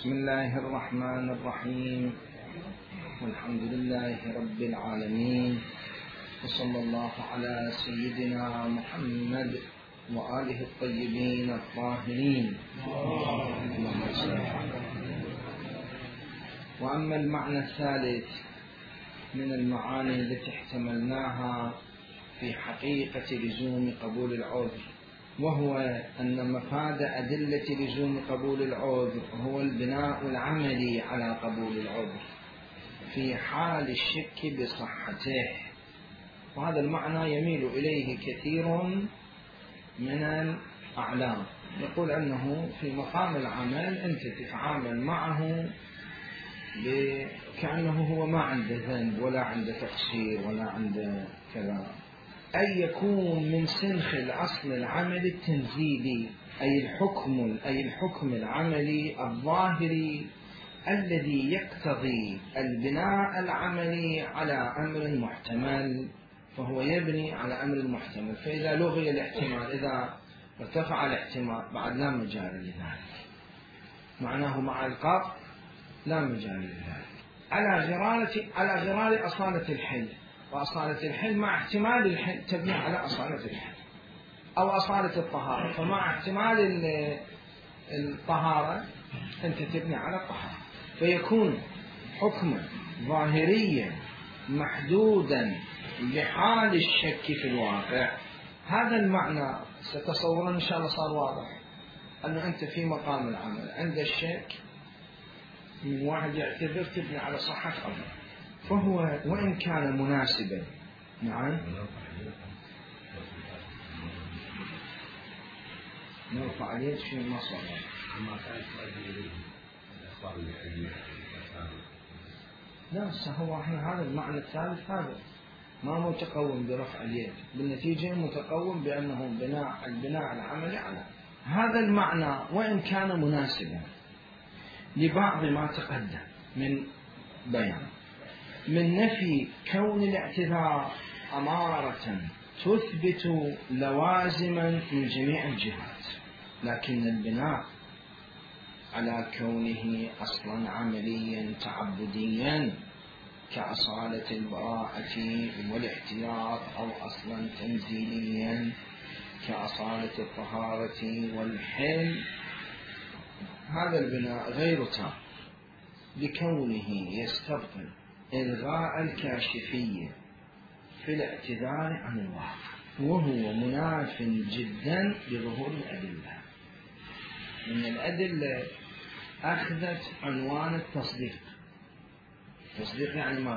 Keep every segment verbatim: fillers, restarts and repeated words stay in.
بسم الله الرحمن الرحيم، والحمد لله رب العالمين، وصلى الله على سيدنا محمد وآله الطيبين الطاهرين. وأما المعنى الثالث من المعاني التي احتملناها في حقيقة لزوم قبول العذر، وهو أن مفاد أدلة لزوم قبول العذر هو البناء العملي على قبول العذر في حال الشك بصحته. وهذا المعنى يميل إليه كثير من الأعلام، يقول أنه في مقام العمل أنت تتعامل معه كأنه هو ما عنده ذنب ولا عنده تقصير ولا عنده كذا، أي يكون من سنخ الأصل العمل التنزيلي، أي الحكم أي الحكم العملي الظاهري الذي يقتضي البناء العملي على أمر محتمل، فهو يبني على أمر محتمل. فإذا لغي الاحتمال، إذا ارتفع الاحتمال، بعد لا مجال لذلك، معناه مع القطع لا مجال لذلك، على غرارة على غرار أصالة الحل. وأصالة الحل مع احتمال الحل تبني على أصالة الحل، أو أصالة الطهارة، فمع احتمال الطهارة أنت تبني على الطهارة، فيكون حكما ظاهريا محدودا لحال الشك في الواقع. هذا المعنى ستصور إن شاء الله صار واضح، أن أنت في مقام العمل عند الشك من واحد يعتذر تبني على صحة أمر، فهو وإن كان مناسبا. نعم، نرفع اليد في المصدر لا هو احنا هذا المعنى الثالث هذا ما متقوم برفع اليد، بالنتيجة متقوم بأنه بناء البناء العملي على هذا المعنى، وإن كان مناسبا لبعض ما تقدم من بيان من نفي كون الاعتذار أمارة تثبت لوازما من جميع الجهات، لكن البناء على كونه أصلا عمليا تعبديا كأصالة البراءة والاحتياط، أو أصلا تنزيليا كأصالة الطهارة والحل، هذا البناء غير تام لكونه يستبطن إلغاء الكاشفية في الاعتذار عن الواقع، وهو مناف جدا لظهور الأدلة. من الأدلة أخذت عنوان التصديق. التصديق يعني ماذا؟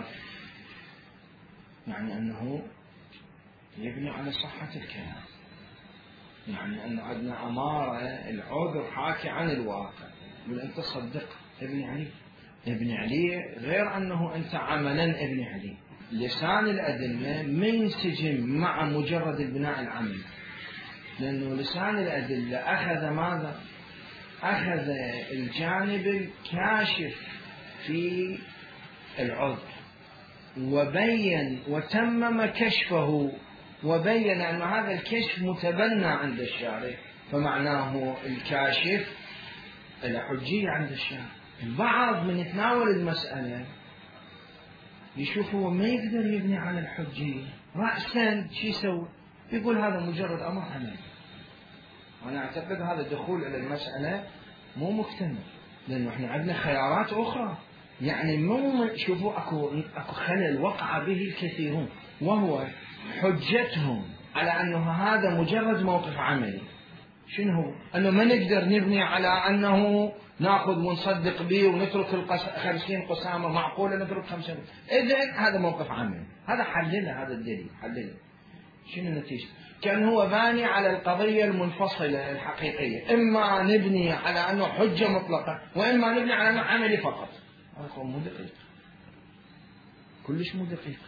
يعني أنه يبني على صحة الكلام، يعني أن عندنا أمارة العذر حاكي عن الواقع، يقول أنت صدق ابني عليه ابني عليه، غير أنه أنت عملا ابني عليه. لسان الأدلة منسجم مع مجرد البناء العملي، لأنه لسان الأدلة أخذ ماذا؟ أخذ الجانب الكاشف في العذر، وبين وتمم كشفه، وبين أن هذا الكشف متبنى عند الشارع، فمعناه الكاشف الحجية عند الشارع. البعض من يتناول المسألة يشوف هو ما يقدر يبني على الحجية رأسا، شو يسوي؟ يقول هذا مجرد أمر عملي. وأنا أعتقد هذا الدخول إلى المسألة مو مكتمل، لأنه إحنا عندنا خيارات أخرى. يعني مو شوفوا أكو أكو خلل وقع به الكثيرون، وهو حجتهم على أنه هذا مجرد موقف عملي. شنو هو؟ أنه ما نقدر نبني على أنه نأخذ ونصدق به ونترك خمسين قسامة، معقولة نترك خمسين؟ إذن هذا موقف عملي، هذا حلله، هذا الدليل حلله. شنو النتيجة؟ كان هو باني على القضية المنفصلة الحقيقية، إما نبني على أنه حجة مطلقة، وإما نبني على أنه عملي فقط. هذا مو دقيق، كلش مو دقيق.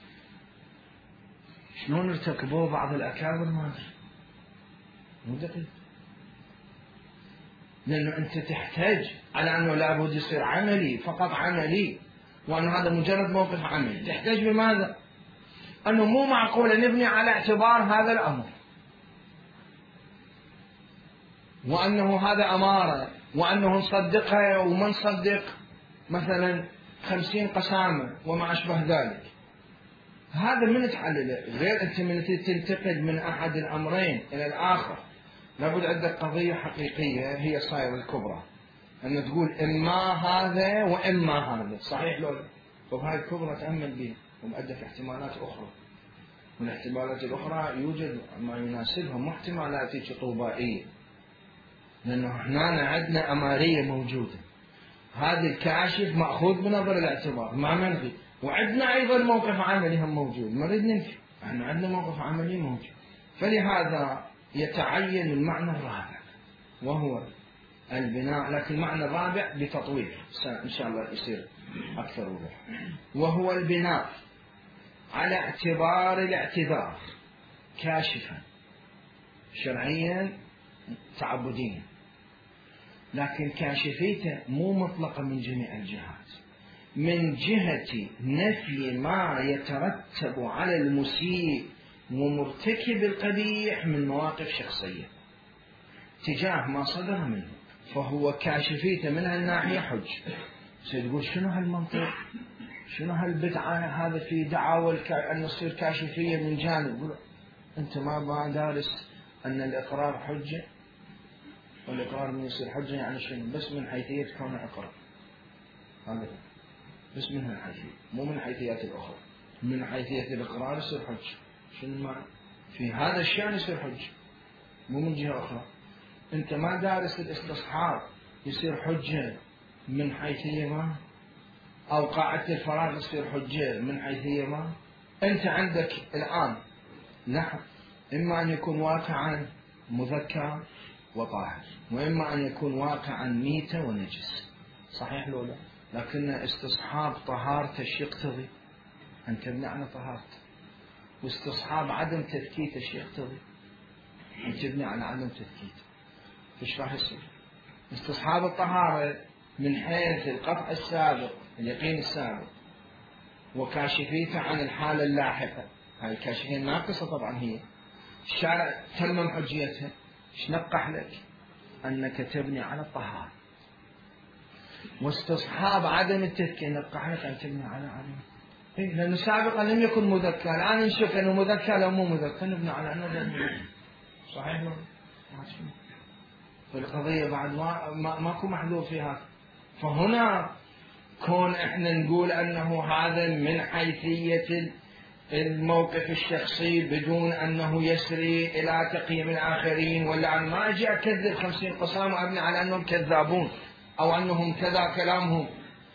شلون ارتكبوه بعض الأكابر ما أدري، مو دقيق، لأنه أنت تحتاج على أنه لابد يصير عملي فقط عملي، وأن هذا مجرد موقف عملي. تحتاج بماذا؟ أنه مو معقول نبني على اعتبار هذا الأمر، وأنه هذا أمارة وأنه نصدقها وما نصدق مثلا خمسين قسامة وما أشبه ذلك. هذا من تعلله، غير أنت من تنتقل من أحد الأمرين إلى الآخر لابد عندك قضية حقيقية هي الصائرة الكبرى، أن تقول إما هذا وإما هذا، صحيح لو لا؟ طب هاي الكبرى تأمل بها، وعندك احتمالات أخرى، والاحتمالات الأخرى يوجد ما يناسبها، مو احتمالات طوبائية، لأنه احنا عندنا أمارية موجودة، هذا الكاشف مأخوذ بنظر الاعتبار ما منفي، وعندنا أيضا موقف عملي هم موجود، ما نريد ننفي، احنا عندنا موقف عملي موجود. فلهذا يتعين المعنى الرابع وهو البناء، لكن المعنى الرابع بتطويل إن شاء الله يصير أكثر وضوح، وهو البناء على اعتبار الاعتذار كاشفا شرعيا تعبديا، لكن كاشفيته مو مطلقة من جميع الجهات، من جهة نفي ما يترتب على المسيء ومرتكب القبيح من مواقف شخصية تجاه ما صدر منه، فهو كاشفيته من هالناحية حج. سيقول شنو هالمنطق، شنو هالبدعة، هذا في دعاوى أن يصير كاشفية من جانب. يقول أنت ما ما دارس أن الإقرار حجة، والإقرار من يصير حجة يعني شنو؟ بس من حيثية كونه إقرار، هذا بس من هالحيثية، مو من حيثيات الأخرى. من حيثية الإقرار يصير حجة، شنو المعنى؟ في هذا الشأن يصير حجة، مو من جهة أخرى. أنت ما دارس الاستصحاب يصير حجة من حيثية ما، أو قاعدة الفراغ يصير حجة من حيثية ما. أنت عندك الآن نحو إما أن يكون واقعا مذكر وطاهر، وإما أن يكون واقعا ميتة ونجس، صحيح لو لا؟ لكن استصحاب طهارته ايش يقتضي؟ أن تبني على طهارته، واستصحاب عدم تثكيته ايش يقتضي؟ أن تبني على عدم تثكيته. ايش راح يصير؟ استصحاب الطهارة من حيث القطع السابق، اليقين السابق، وكاشفيته عن الحالة اللاحقة، هاي الكاشفية ناقصة طبعا، هي الشارع تمم حجيتها، ايش نقح لك؟ أنك تبني على الطهارة. واستصحاب عدم التذكير نقح لك أن تبني على عدم، إيه؟ لأنه سابقا لم يكن مذكر، الآن نشوف أنه مذكر أو مو مذكر، نبني على أنه مذكر، صحيح لو فالقضية بعد ما ما ماكو محذور فيها. فهنا كون احنا نقول أنه هذا من حيثية الموقف الشخصي بدون أنه يسري إلى تقييم الآخرين، ولا أنا ما أجي أكذب خمسين قسام وأبني على أنهم كذابون أو أنهم كذا كلامهم،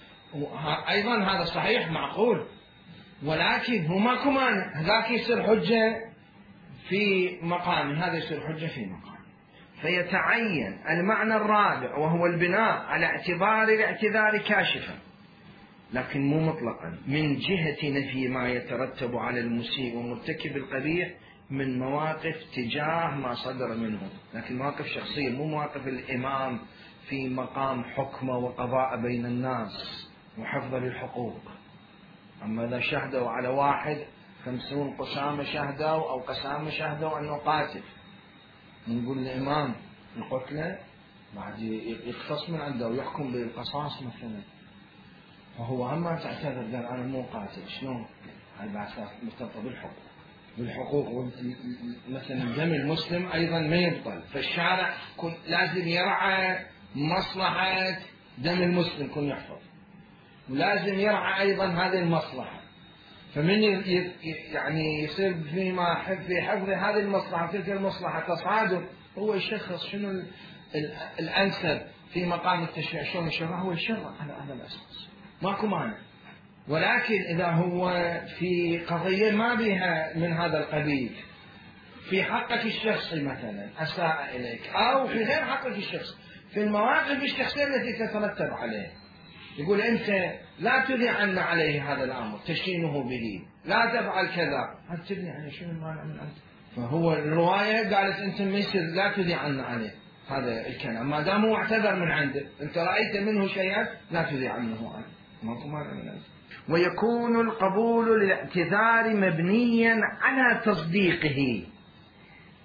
أيضا هذا صحيح معقول، ولكن هو ماكو مانع، هذاك يصير حجة في مقام، هذا يصير حجة في مقام. فيتعين المعنى الرابع وهو البناء على اعتبار الاعتذار كاشفا، لكن مو مطلقا، من جهة نفي ما يترتب على المسيء ومرتكب القبيح من مواقف تجاه ما صدر منه، لكن مواقف شخصية، مو مواقف الإمام في مقام حكمه وقضاء بين الناس وحفظ للحقوق. أما إذا شهدوا على واحد خمسون قسامة شهدوا أو قسامة شهدوا أنه قاتل، نقول الإمام القتلة بعد يقتص من عنده ويحكم بالقصاص مثلا، فهو أما تعتذر قال أنا مو قاتل، شلون؟ هاي بعد مرتبطة بالحقوق، بالحقوق مثلا دم المسلم أيضا ما يبطل، فالشارع لازم يرعى مصلحة دم المسلم كن يحفظ، ولازم يرعى أيضا هذه المصلحة، فمن يعني يصير فيما في حفظ هذه المصلحة تلك المصلحة تصادم، هو يشخص شنو الأنسب في مقام التشريع، شلون الشرع هو الشرع على هذا الأساس، ماكو مانع. ولكن إذا هو في قضية ما بها من هذا القبيل، في حقك الشخصي مثلا أساء إليك، أو في غير حقك الشخصي، في المواقف الشخصية التي تترتب عليه، يقول أنت لا تذيع عنا عليه هذا الأمر تشينه به، لا تفعل كذا، هل تبني عليه شنو المانع من أنت؟ فهو الرواية قالت أنت ما يصير لا تذيع عنا عليه هذا الكلام، ما دام هو اعتذر من عنده، أنت رأيت منه شيئا لا تذيع عنه عنه، ماكو مانع من أنت. ويكون القبول للاعتذار مبنيا على تصديقه،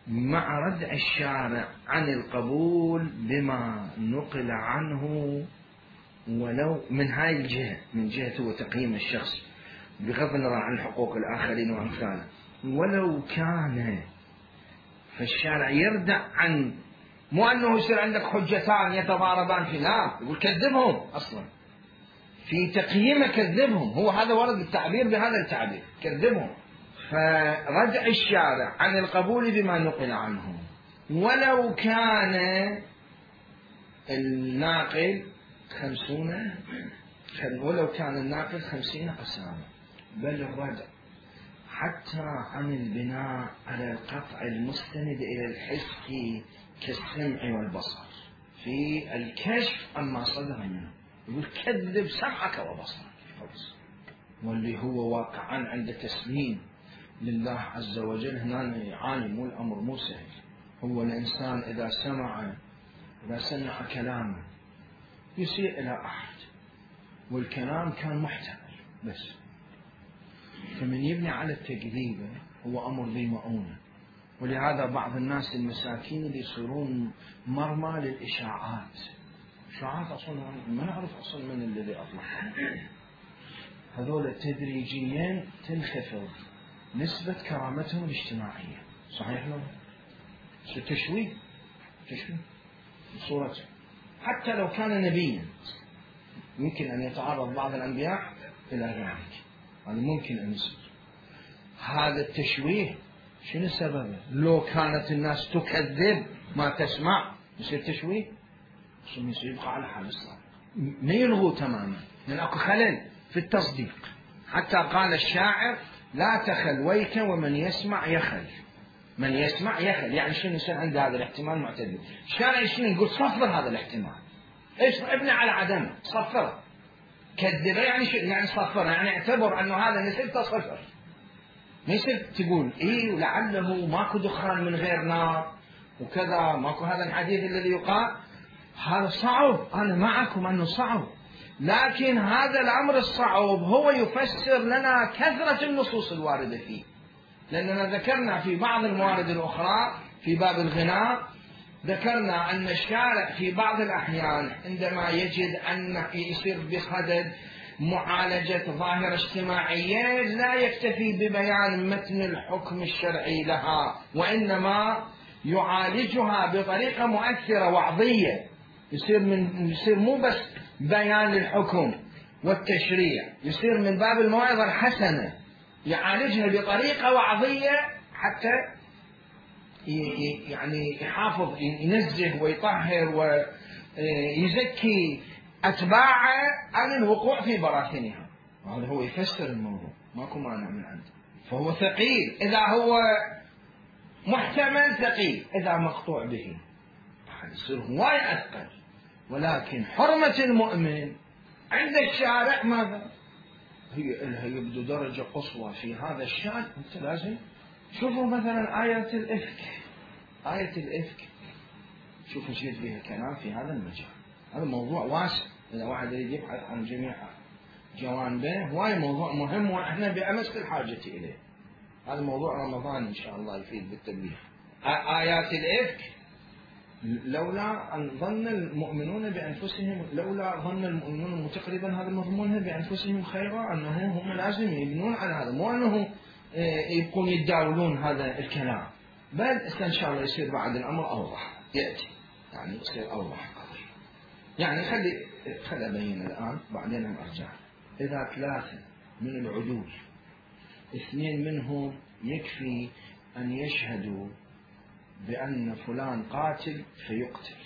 مع ردع الشارع عن القبول بما نقل عنه ولو من هاي الجهة، من جهة هو تقييم الشخص بغض النظر عن حقوق الآخرين وأمثاله، ولو كان فالشارع يردع عن، مو أنه يصير عندك حجتان يتضاربان في، لا، يقول كذبهم أصلا في تقييمه، كذبهم، هو هذا ورد التعبير بهذا التعبير، كذبهم. فردع الشارع عن القبول بما نقل عنه ولو كان الناقل خمسون، ولو كان الناقل خمسين قسامة، بل الردع حتى عن البناء على القطع المستند إلى الحس كالسمع والبصر في الكشف عما صدر منه، يقول كذب سمعك وبصرك، واللي هو واقعا عند تسليم لله عز وجل هنا يعاني، مو الأمر مو سهل. هو الإنسان إذا سمع إذا سمع كلاما يسيء إلى أحد والكلام كان محتمل بس، فمن يبني على التكذيب هو أمر ذي مؤونة. ولهذا بعض الناس المساكين اللي يصيرون مرمى للإشاعات، إشاعات أصلا ما نعرف أصلا من الذي أطلقها، هذول تدريجيا تنخفض نسبة كرامتهم الاجتماعية، صحيح لو تشويه تشويه صورته، حتى لو كان نبيا يمكن أن يتعرض بعض الأنبياء إلى ذلك، هذا ممكن أن يصير. هذا التشويه شنو سببه؟ لو كانت الناس تكذب ما تسمع يصير تشويه، يصير يبقى على حال الصلاة، ما يلغوا تماما، لأن أكو خلل في التصديق. حتى قال الشاعر لا تخل ويك ومن يسمع يخل، من يسمع يخل، يعني شنو يصير عند هذا الاحتمال معتدل. الشارع شنو يقول؟ صفر هذا الاحتمال، ايش ابني على عدمه، صفر، كذبه يعني شو يعني صفر، يعني اعتبر انه هذا نسبته صفر، ما يصير تقول اي ولعله ماكو دخان من غير نار وكذا، ماكو هذا الحديث الذي يقال، هذا صعب، انا معكم انه صعب، لكن هذا الامر الصعب هو يفسر لنا كثرة النصوص الواردة فيه، لأننا ذكرنا في بعض الموارد الأخرى في باب الغناء، ذكرنا أن الشارع في بعض الأحيان عندما يجد أن يصير بصدد معالجة ظاهرة اجتماعية لا يكتفي ببيان متن الحكم الشرعي لها، وإنما يعالجها بطريقة مؤثرة وعظية، يصير من يصير مو بس بيان الحكم والتشريع، يصير من باب الموعظة الحسنة، يعالجها بطريقة وعظية حتى يعني يحافظ ينزه ويطهر ويزكي أتباعه عن الوقوع في براثنها. وهذا هو يفسر الموضوع، ماكو مانع من عنده. فهو ثقيل إذا هو محتمل، ثقيل إذا مقطوع به يصير هواية أثقل. ولكن حرمة المؤمن عند الشارع ماذا؟ هي إلها يبدو درجة قصوى في هذا الشأن. أنت لازم شوفوا مثلا آية الإفك، آية الإفك شوفوا شيء فيها كلام في هذا المجال، هذا موضوع واسع، إذا واحد يريد يبحث عن جميع جوانبه هواي موضوع مهم وإحنا بأمس الحاجة إليه. هذا موضوع رمضان إن شاء الله يفيد بالتنبيه. آيات الإفك لولا أن ظن المؤمنون بأنفسهم، لولا ظن المؤمنون متقربا هذا مضمونها بأنفسهم خيرا، أنه هم لازم يبنون على هذا، مو أنه يبقون يتداولون هذا الكلام، بل إن شاء الله يصير بعد الأمر أوضح، يأتي يعني يصير أوضح قضية. يعني خلي خلي أبين الآن بعدين هم أرجع. إذا ثلاثة من العدول اثنين منهم يكفي أن يشهدوا بأن فلان قاتل فيقتل،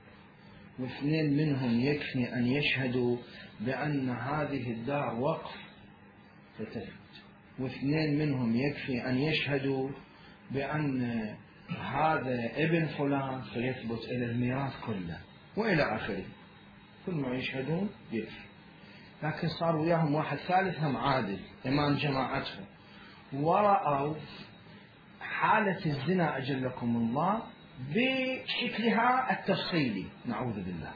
واثنين منهم يكفي أن يشهدوا بأن هذه الدار وقف فتثبت، واثنين منهم يكفي أن يشهدوا بأن هذا ابن فلان فيثبت إلى الميراث كله وإلى آخره، كل ما يشهدون يكفي. لكن صار وياهم واحد ثالث هم عادل إمام جماعتهم، ورأوا حالة الزنا أجلكم الله بشكلها التفصيلي نعوذ بالله،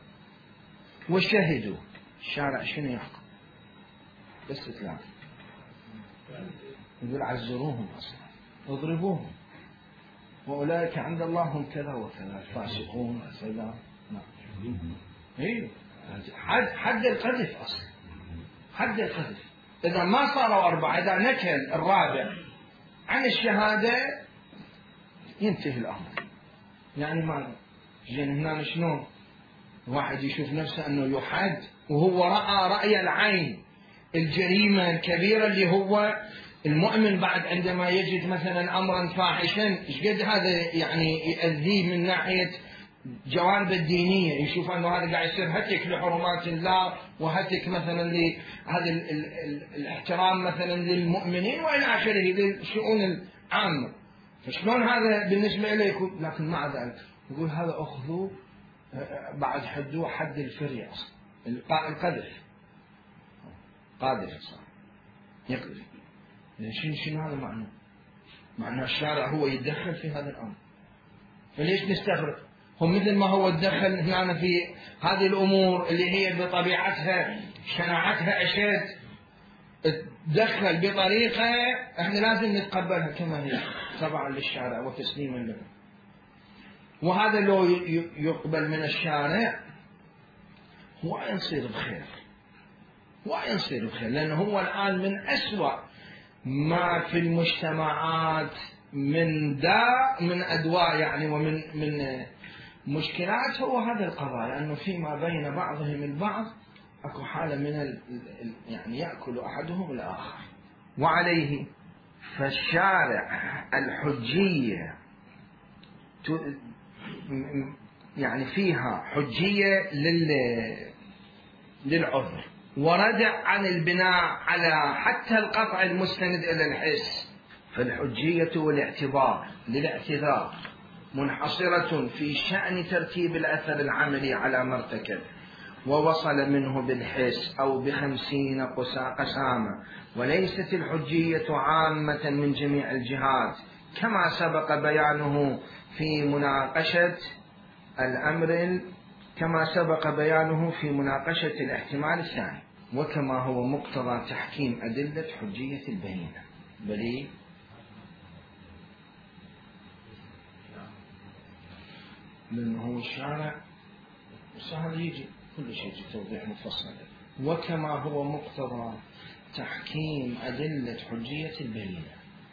وشهدوا. الشارع شنو يحكم؟ بس ثلاثة، يقول عزروهم أصلا، اضربوهم، وأولئك عند الله هم كذا وكذا الفاسقون كذا. نعم. إيه حد حد القذف أصلا، حد القذف. إذا ما صاروا أربعة، إذا نكل الرابع عن الشهادة ينتهي الأمر. يعني ما جينا هنا شلون واحد يشوف نفسه أنه يحد وهو رأى رأي العين الجريمة الكبيرة اللي هو المؤمن بعد عندما يجد مثلا أمرا فاحشا ايش قد هذا يعني يؤذيه من ناحية جوانب الدينية، يشوف أنه هذا قاعد يصير هتك لحرمات الله وهتك مثلا لهذا الاحترام مثلا للمؤمنين وإلى آخره للشؤون العامة. فشلون هذا بالنسبة إليه يكون؟ لكن مع ذلك يقول هذا أخذوه بعد حدوه حد الفرية القذف، قاذف صار يقذف. شنو شنو هذا معناه؟ معناه الشارع هو يتدخل في هذا الأمر. فليش نستغرب؟ هم مثل ما هو تدخل هنا في هذه الأمور اللي هي بطبيعتها شناعتها أشد، تدخل بطريقة احنا لازم نتقبلها كما هي تبعا للشارع وتسليما له. وهذا لو يقبل من الشارع هو يصير بخير، هو يصير بخير، لأنه هو الآن من أسوأ ما في المجتمعات من داء من أدواء يعني ومن من مشكلات هو هذا القضاء، لأنه فيما بين بعضهم البعض أكو حالة من ال يعني يأكل أحدهم الآخر. وعليه فالشارع الحجية يعني فيها حجية لل للعذر، وردع عن البناء على حتى القطع المستند إلى الحس. فالحجية والاعتبار للاعتذار منحصرة في شأن ترتيب الأثر العملي على ما ارتكب ووصل منه بالحس أو بخمسين قسامة، وليست الحجية عامة من جميع الجهات كما سبق بيانه في مناقشة الأمر كما سبق بيانه في مناقشة الاحتمال الثاني، وكما هو مقتضى تحكيم أدلة حجية البينة. بلي لأنه هو الشارع سهل يجي كل شيء توضيح مفصل. وكما هو مقتضى تحكيم أدلة حجية البينة،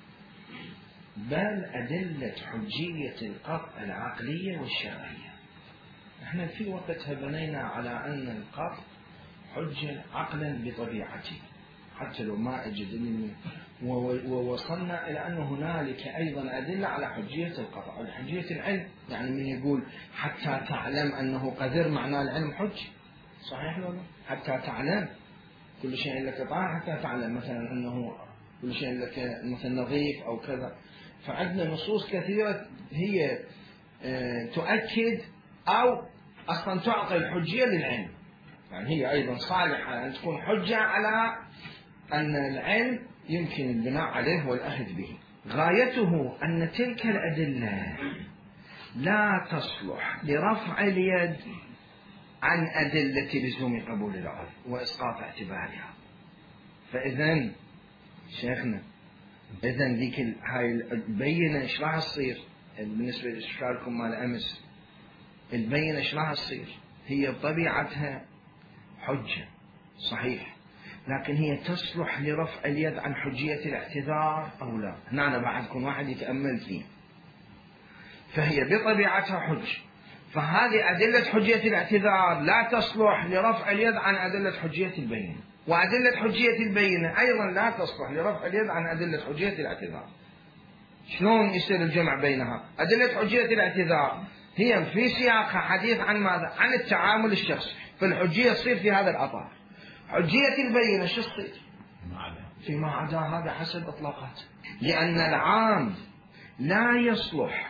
بل أدلة حجية القطع العقلية والشرعية. احنا في وقتها بنينا على أن القطع حجة عقلا بطبيعته حتى لو ما أجد، ووصلنا إلى أن هنالك أيضا أدلة على حجية القطع، حجية العلم. يعني من يقول حتى تعلم أنه قذر معناه العلم حج، صحيح ولا؟ حتى تعلم كل شيء لك طاهر حتى تعلم مثلا أنه كل شيء لك مثلا نظيف أو كذا. فعندنا نصوص كثيرة هي تؤكد أو أصلا تعطي الحجية للعلم، يعني هي أيضا صالحة أن تكون حجة على أن العلم يمكن البناء عليه والأخذ به. غايته أن تلك الأدلة لا تصلح لرفع اليد عن أدلة لزوم قبول العذر وإسقاط اعتبارها. فإذن شيخنا إذن ذيك هاي البينة إيش راح تصير بالنسبة لإشكالكم مال أمس؟ البينة إيش راح تصير؟ هي بطبيعتها حجة صحيح، لكن هي تصلح لرفع اليد عن حجية الاعتذار أو لا؟ هنا أنا بعد كون واحد يتأمل فيه. فهي بطبيعتها حجة، فهذه أدلة حجية الاعتذار لا تصلح لرفع اليد عن أدلة حجية البينة، وأدلة حجية البينة أيضا لا تصلح لرفع اليد عن أدلة حجية الاعتذار. شلون يصير الجمع بينها؟ أدلة حجية الاعتذار هي في سياقها حديث عن ماذا؟ عن التعامل الشخصي، فالحجية تصير في هذا الأطار. حجية البينة شو تصير؟ فيما عدا هذا حسب إطلاقات، لأن العام لا يصلح،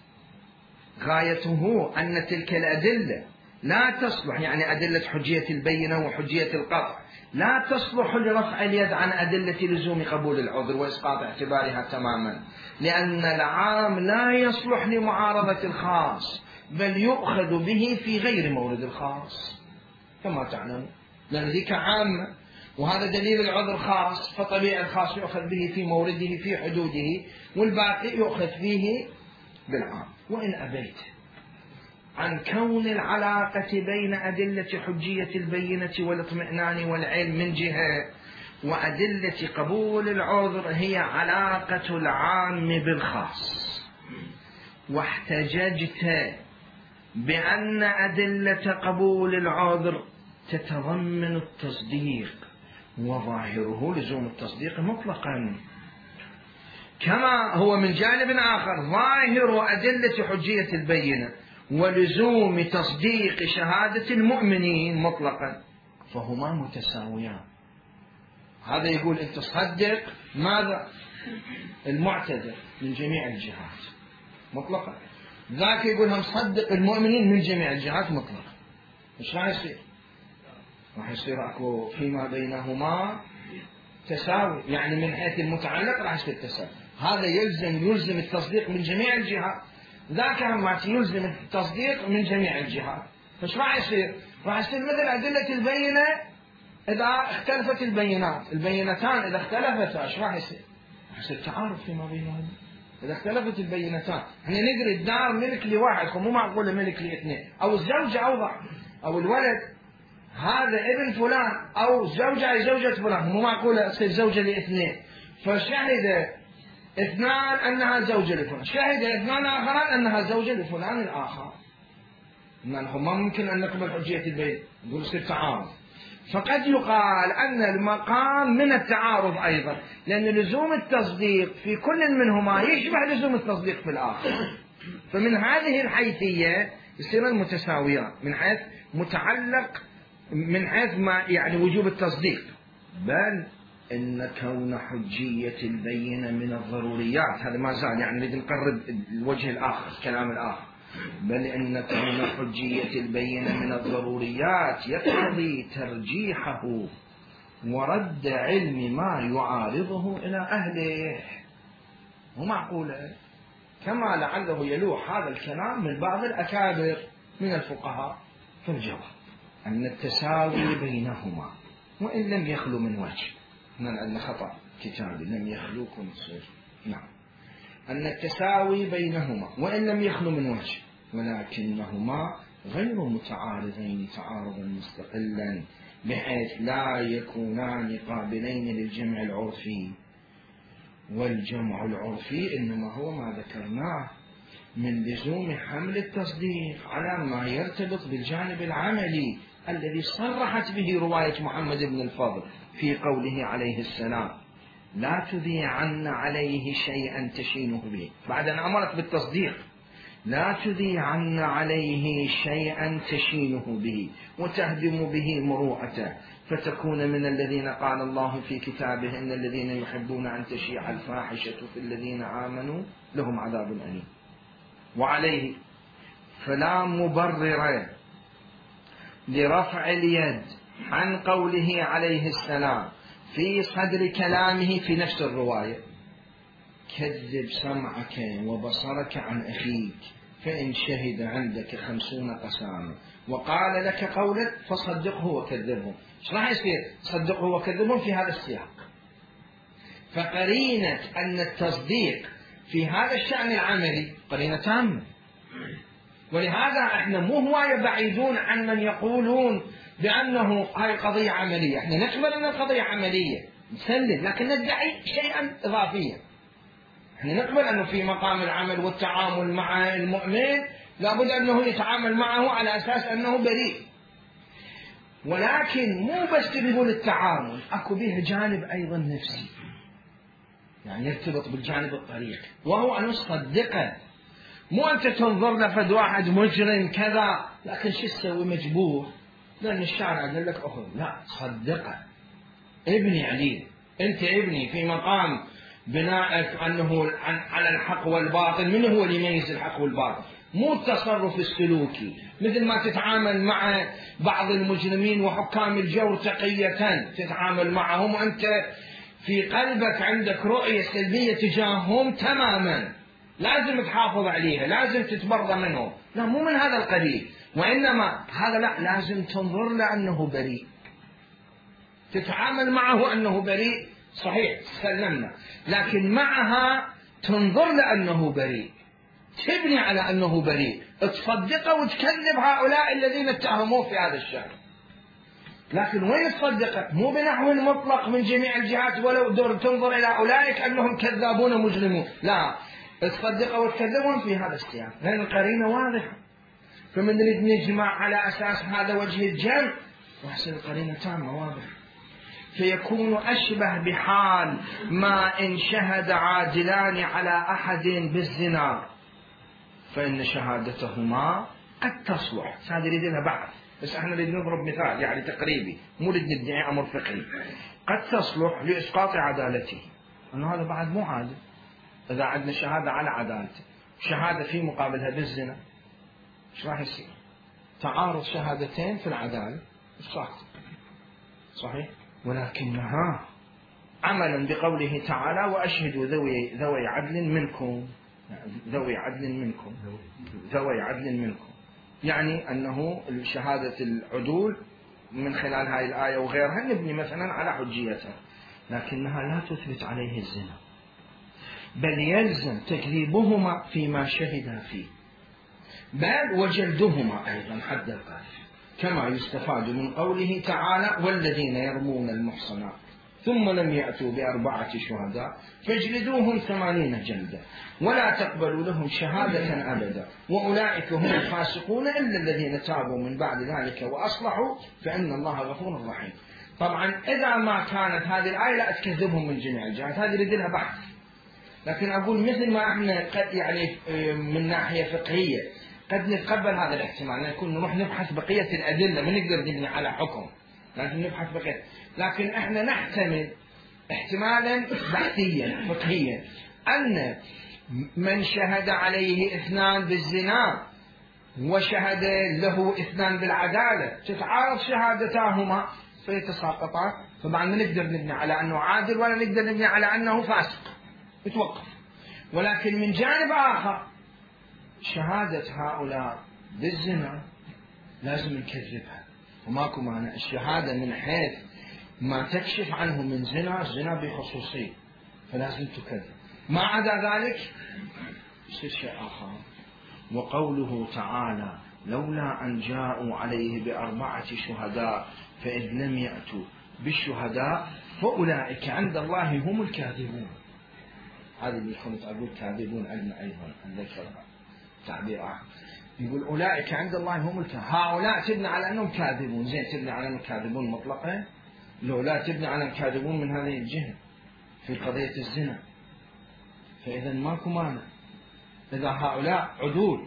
غايته أن تلك الأدلة لا تصلح، يعني أدلة حجية البينة وحجية القطع لا تصلح لرفع اليد عن أدلة لزوم قبول العذر وإسقاط اعتبارها تماما، لأن العام لا يصلح لمعارضة الخاص بل يؤخذ به في غير مورد الخاص كما تعلم، لأن ذيك عامة وهذا دليل العذر خاص، فطبيعي الخاص يؤخذ به في مورده في حدوده، والباقي يؤخذ فيه بالعام. وإن أبيت عن كون العلاقة بين أدلة حجية البينة والاطمئنان والعلم من جهة، وأدلة قبول العذر هي علاقة العام بالخاص، واحتججت بأن أدلة قبول العذر تتضمن التصديق وظاهره لزوم التصديق مطلقا، كما هو من جانب آخر ظاهر أدلة حجية البينة ولزوم تصديق شهادة المؤمنين مطلقا، فهما متساويان. هذا يقول أنت تصدق ماذا؟ المعتذر من جميع الجهات مطلقا، ذاك يقول هم صدق المؤمنين من جميع الجهات مطلقا. ايش راح يصير؟ راح يصير اكو فيما بينهما تساوي، يعني من حيث المتعلق راح يصير تساوي. هذا يلزم يلزم التصديق من جميع الجهات، ذاك هم يلزم التصديق من جميع الجهات. فايش راح يصير؟ راح يصير مثل أدلة البينة إذا اختلفت البينات، البينتان إذا اختلفتا ايش راح يصير؟ راح يصير تعارض فيما بينهما. إذا اختلفت البينتان، احنا نقري الدار ملك لواحد، مو معقولة ملك لاثنين، أو الزوجة أوضع، أو الولد هذا ابن فلان، أو زوجة أي زوجة فلان، مو معقولة تصير زوجة لاثنين. فشهد اثنان أنها زوجة لفلان، شهد اثنان آخران أنها زوجة لفلان الآخر. نحن ما ممكن أن نقبل حجية البين، نقول يصير تعارض. فقد يقال أن المقام من التعارض أيضا، لأن لزوم التصديق في كل منهما يشبه لزوم التصديق في الآخر. فمن هذه الحيثية يصير المتساويان من حيث متعلق، من حيث ما يعني وجوب التصديق، بل إن كون حجية البينة من الضروريات. هذا ما زال يعني نريد نقرب الوجه الآخر الكلام الآخر، بل إن كون حجية البينة من الضروريات يقتضي ترجيحه ورد علم ما يعارضه إلى أهله. مو معقولة، كما لعله يلوح هذا الكلام من بعض الأكابر من الفقهاء. فالجواب أن التساوي بينهما وإن لم يخلو من وجه، أن خطأ كتابي لم يخلوكم صير، نعم، أن التساوي بينهما وإن لم يخلو من وجه، ولكنهما غير متعارضين تعارضا مستقلا بحيث لا يكونان قابلين للجمع العرفي. والجمع العرفي إنما هو ما ذكرناه من لزوم حمل التصديق على ما يرتبط بالجانب العملي الذي صرحت به رواية محمد بن الفضل في قوله عليه السلام: لا تذيعن عليه شيئا تشينه به، بعد أن أمرت بالتصديق، لا تذيعن عليه شيئا تشينه به وتهدم به مروءته، فتكون من الذين قال الله في كتابه إن الذين يحبون أن تشيع الفاحشة في الذين آمنوا لهم عذاب أليم. وعليه فلا مبرر لرفع اليد عن قوله عليه السلام في صدر كلامه في نفس الرواية: كذب سمعك وبصرك عن أخيك فإن شهد عندك خمسون قسامة وقال لك قولك فصدقه وكذبه. ايش راح يصير؟ صدقه وكذبه في هذا السياق. فقرينة أن التصديق في هذا الشأن العملي قرينة تامة، ولهذا احنا مو هواية بعيدون عن من يقولون بأنه هاي قضية عملية. احنا نقبل أن القضية عملية نسلم، لكن ندعي شيئا إضافيا. احنا نقبل أنه في مقام العمل والتعامل مع المؤمن لابد أنه يتعامل معه على أساس أنه بريء، ولكن مو بس نقول التعامل، أكو به جانب أيضا نفسي، يعني يرتبط بالجانب الطريقي، وهو أن نصدقه. مو أنت تنظر لفد واحد مجرم كذا لكن شو تسوي مجبور لأن الشارع قال لك أخذ، لا، صدقه. ابني عليه، أنت ابني في مقام بنائك أنه على الحق والباطل. من هو اللي يميز الحق والباطل؟ مو التصرف السلوكي مثل ما تتعامل مع بعض المجرمين وحكام الجور تقية تتعامل معهم وأنت في قلبك عندك رؤية سلبية تجاههم تماما، لازم تحافظ عليها، لازم تتبرى منهم. لا، مو من هذا القبيل، وإنما هذا لا، لازم تنظر لأنه بريء، تتعامل معه أنه بريء، صحيح سلمنا، لكن معها تنظر لأنه بريء. تبني على أنه بريء، تصدقه وتكذب هؤلاء الذين اتهموه في هذا الشأن. لكن وين تصدقه؟ مو بنحو مطلق من جميع الجهات ولو دور تنظر إلى أولئك أنهم كذابون مجرمون، لا، تصدقه وتكذبهم في هذا السياق، لأن القرينة واضحة. فمن نريد نجمع على أساس هذا وجه الجمع، وحسن القرينة تامة واضحة، فيكون أشبه بحال ما إن شهد عادلان على أحد بالزنا فإن شهادتهما قد تصلح. هذا يريد لها بعض، بس احنا نريد نضرب مثال يعني تقريبي، مو نريد ندعي أمر فقهي. قد تصلح لإسقاط عدالته، أنه هذا بعد مو عادل. إذا عندنا شهادة على عدالته، شهادة في مقابلها بالزنا، ايش راح يصير؟ تعارض شهادتين في العدالة، ساقط. صحيح؟ ولكنها عملا بقوله تعالى وأشهدوا ذوي ذوي عدل منكم، ذوي عدل منكم ذوي عدل منكم، يعني أنه شهادة العدول من خلال هذه الآية وغيرها نبني مثلا على حجيتها، لكنها لا تثبت عليه الزنا، بل يلزم تكذيبهما فيما شهدا فيه، بل وجلدهما أيضا حد القذف، كما يستفاد من قوله تعالى والذين يرمون المحصنات ثم لم يأتوا بأربعة شهداء فاجلدوهم ثمانين جلدة ولا تقبلوا لهم شهادة أبدا وأولئك هم الفاسقون إلا الذين تابوا من بعد ذلك وأصلحوا فإن الله غفور رحيم. طبعا إذا ما كانت هذه الآية لا تكذبهم من جميع الجهات، هذه يريد لها بحث، لكن أقول مثل ما احنا قد يعني من ناحية فقهية قد نتقبل هذا الاحتمال، نكون نروح نبحث بقية الأدلة، ما نقدر نبني على حكم، لازم نبحث بقية، لكن احنا نحتمل احتمالا بحثيا فقهيا أن من شهد عليه اثنان بالزنا وشهد له اثنان بالعدالة تتعارض شهادتاهما فيتساقطان، فبعد ما نقدر نبني على أنه عادل ولا نقدر نبني على أنه فاسق، يتوقف. ولكن من جانب آخر شهادة هؤلاء بالزنا لازم نكذبها، وماكو مانع الشهادة من حيث ما تكشف عنه من زنا، الزنا بخصوصية فلازم تكذب، ما عدا ذلك يصير شيء آخر. وقوله تعالى لولا أن جاءوا عليه بأربعة شهداء فإذ لم يأتوا بالشهداء فأولئك عند الله هم الكاذبون، هذا اللي كنت أقول كاذبون عندنا أيضا نذكرها تعبير آخر، يقول أولئك عند الله هم الكاذبون، هؤلاء تبنى على أنهم كاذبون، زين تبنى على أنهم كاذبون مطلقا، لو لا تبنى على أنهم كاذبون من هذه الجهة في قضية الزنا، فإذا ماكو مانع إذا هؤلاء عدول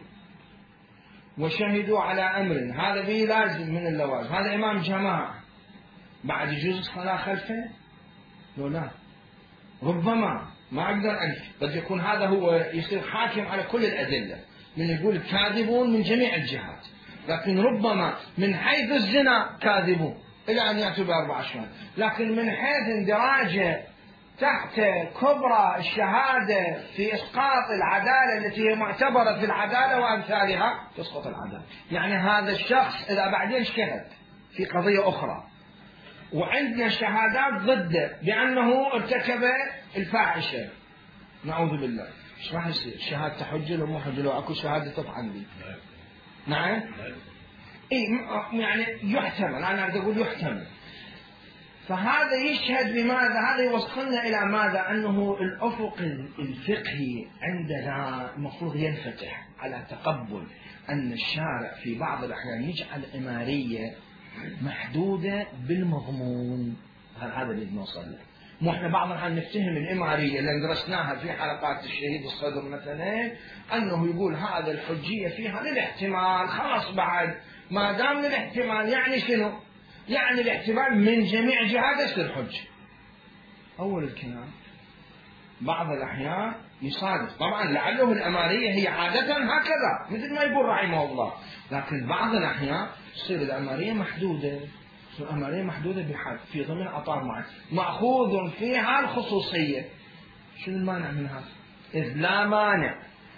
وشهدوا على أمر هذا به لازم من اللوازم، هذا إمام جماعة بعد يجوز الصلاة خلفه؟ لو لا، ربما ما أقدر أنف قد يكون هذا هو يصير حاكم على كل الأدلة، من يقول كاذبون من جميع الجهات، لكن ربما من حيث الزنا كاذبون إلى أن يأتوا بأربع شهور، لكن من حيث اندراجه تحت كبرى الشهادة في إسقاط العدالة التي هي معتبرة في العدالة وأمثالها تسقط العدالة. يعني هذا الشخص إذا بعدين شهد في قضية أخرى وعندنا شهادات ضده بأنه ارتكب الفاحشة نعوذ بالله، ايش راح يصير؟ شهادة حجة لو مو حجة؟ لو اكو شهادة تطعن بي؟ نعم؟ اي يعني يحتمل، انا اريد اقول يحتمل. فهذا يشهد بماذا؟ هذا يوصلنا الى ماذا؟ انه الافق الفقهي عندنا المفروض ينفتح على تقبل ان الشارع في بعض الاحيان يجعل إمارية محدودة بالمضمون، هذا اللي نوصل له. مو احنا بعض الأحيان نفتهم الإمارية اللي درسناها في حلقات الشهيد الصدر مثلا أنه يقول هذا الحجية فيها للاحتمال، خلاص بعد ما دام للاحتمال يعني شنو؟ يعني الاحتمال من جميع جهات يصير حجة. أول الكلام بعض الأحيان يصادف، طبعا لعله الأمارية هي عادة هكذا مثل ما يقول رحمه الله، لكن بعض الأحيان تصير الأمارية محدودة، الأمارية محدودة بحد في ضمن أطار معين مأخوذ فيها الخصوصية. شنو المانع من هذا؟ إذ لا مانع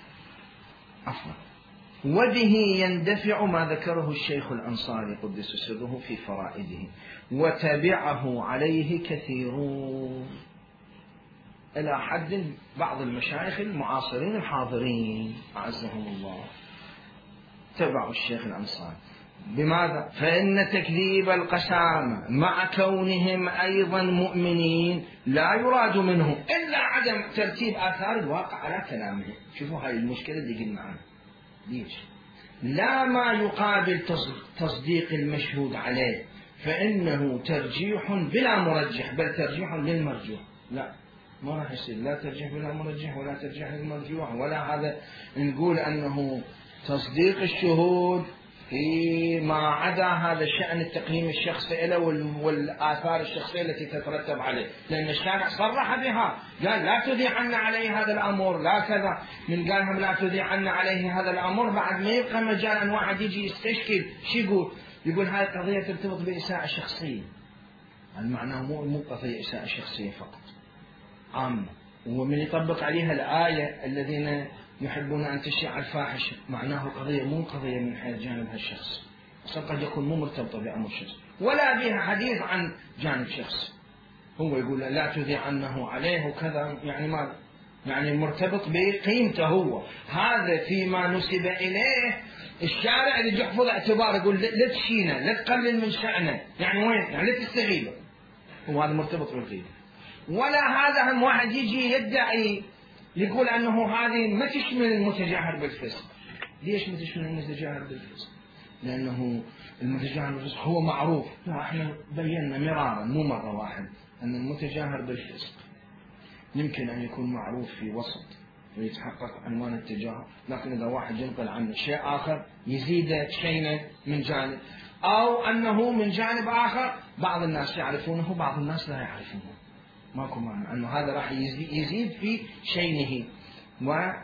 عفوا وبه يندفع ما ذكره الشيخ الأنصاري قدس سره في فرائده وتبعه عليه كثيرون. إلى حد بعض المشايخ المعاصرين الحاضرين أعزهم الله تبعوا الشيخ الأنصاري. بماذا؟ فإن تكذيب القسامة مع كونهم أيضا مؤمنين لا يراد منهم إلا عدم ترتيب آثار الواقع على كلامهم. شوفوا هاي المشكلة اللي قلنا عنها. ليش؟ لا ما يقابل تصديق المشهود عليه فإنه ترجيح بلا مرجح، بل ترجيح للمرجوح. لا، ما راح يصير لا ترجيح بلا مرجح ولا ترجيح للمرجوح، ولا هذا نقول أنه تصديق الشهود فيما عدا هذا شأن التقييم الشخصي له والآثار الشخصية التي تترتب عليه، لأن الشارع صرح بها، قال لا تذيع عنا عليه هذا الأمر، لا كذا، من قالهم لا تذيع عنا عليه هذا الأمر بعد ما يبقى مجال أن واحد يجي يستشكل. شو يقول؟ يقول هذه القضية ترتبط بإساءة شخصية. المعنى مو مو قضية إساءة شخصية فقط، عامة، ومن يطبق عليها الآية الذين يحبون أن تشيع الفاحشة، معناه قضية مو قضية من حيث جانبها الشخص، أصلا قد يكون مو مرتبطة بأمر شخص ولا بها حديث عن جانب شخص. هو يقول لا تذيع عنه عليه وكذا، يعني ما يعني مرتبط بقيمته هو. هذا فيما نسب إليه الشارع اللي يحفظ اعتبار، يقول لا تشينا، لا تقلل من شأنه، يعني وين؟ يعني لا تستغيبه، وهذا مرتبط بالغيبة. ولا هذا هم واحد يجي يدعي يقول أنه هذه ما تشمل المتجاهر بالفسق. ليش ما تشمل المتجاهر بالفسق؟ لأنه المتجاهر بالفسق هو معروف. لا، احنا بينا مرارا مو مرة واحد أن المتجاهر بالفسق يمكن أن يكون معروف في وسط ويتحقق عنوان التجاهر، لكن إذا واحد ينقل عنه شيء آخر يزيد شيء من جانب، أو أنه من جانب آخر بعض الناس يعرفونه وبعض الناس لا يعرفونه، ماكو معنى أنه هذا راح يزيد في شينه وما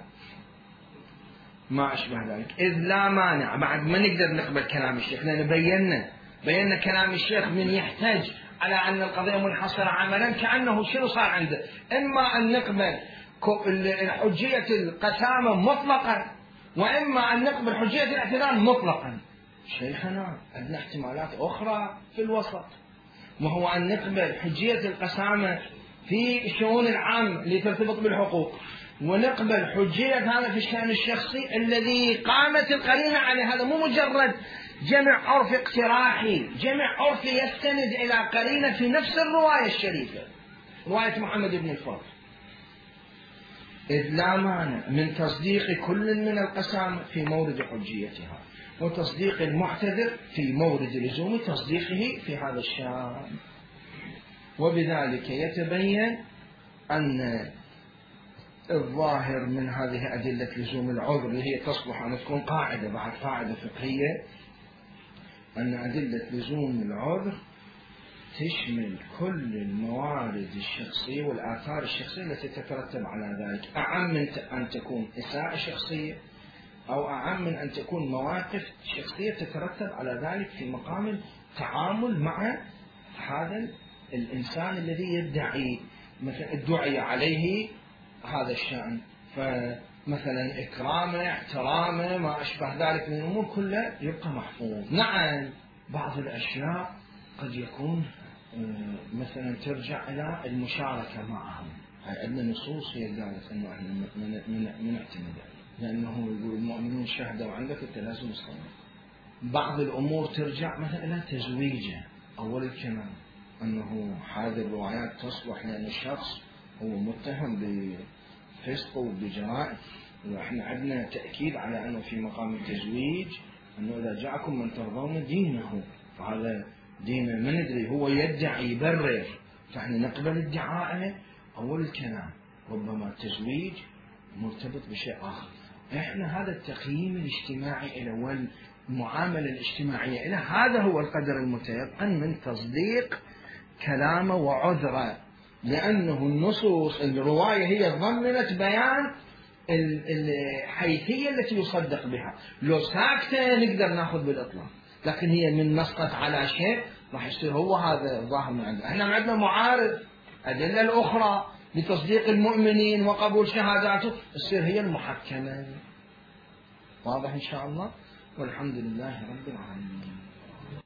أشبه ذلك. إذ لا مانع، بعد ما نقدر نقبل كلام الشيخ، لأن بينا بينا كلام الشيخ من يحتاج على أن القضية منحصرة عملا كأنه شنو صار عنده، إما أن نقبل حجية القسامة مطلقا، وإما أن نقبل حجية الاعتذار مطلقا. شيخنا عندنا احتمالات أخرى في الوسط، وهو أن نقبل حجية القسامة في الشؤون العامة اللي ترتبط بالحقوق، ونقبل حجية هذا في الشأن الشخصي الذي قامت القرينة عليه. هذا مو مجرد جمع عرف اقتراحي، جمع عرفي يستند إلى قرينة في نفس الرواية الشريفة، رواية محمد بن الفضل. إذ لا مانع من تصديق كل من القسامة في مورد حجيتها، وتصديق المعتذر في مورد لزوم تصديقه في هذا الشأن. وبذلك يتبين أن الظاهر من هذه أدلة لزوم العذر اللي هي تصلح أن تكون قاعدة بعد قاعدة فقهية، أن أدلة لزوم العذر تشمل كل الموارد الشخصية والآثار الشخصية التي تترتب على ذلك، أعم من أن تكون إساءة شخصية، أو أعم من أن تكون مواقف شخصية تترتب على ذلك في مقام التعامل مع هذا الإنسان الذي يدعي مثلا ادعي عليه هذا الشأن، فمثلا إكرامه، احترامه، ما أشبه ذلك من الأمور كلها يبقى محفوظ. نعم بعض الأشياء قد يكون مثلا ترجع إلى المشاركة معهم، هاي عندنا نصوص هي قالت أنه احنا نعتمد، لأنه يقول المؤمنون شهدوا عندك التلازم الصلاة. بعض الأمور ترجع مثلا إلى تزويجه أول الكلام، أنه هذه الروايات تصلح لأن الشخص هو متهم بفسق وبجرائم، وإحنا عندنا تأكيد على أنه في مقام التزويج أنه إذا جاءكم من ترضون دينه، فهذا دينه ما ندري، هو يدعي يبرر، فإحنا نقبل ادعائه أول الكلام. ربما التزويج مرتبط بشيء آخر. إحنا هذا التقييم الاجتماعي إلى والمعاملة الاجتماعية إلى هذا هو القدر المتيقن من تصديق كلامه وعذره، لأنه النصوص الرواية هي ضمنت بيان الحيثية التي يصدق بها. لو ساكتة نقدر ناخذ بالإطلاق، لكن هي من نسقط على شيء راح يصير هو هذا الظاهر من عندنا. احنا عندنا معارض أدلة الأخرى لتصديق المؤمنين وقبول شهاداته تصير هي المحكمة. واضح إن شاء الله، والحمد لله رب العالمين.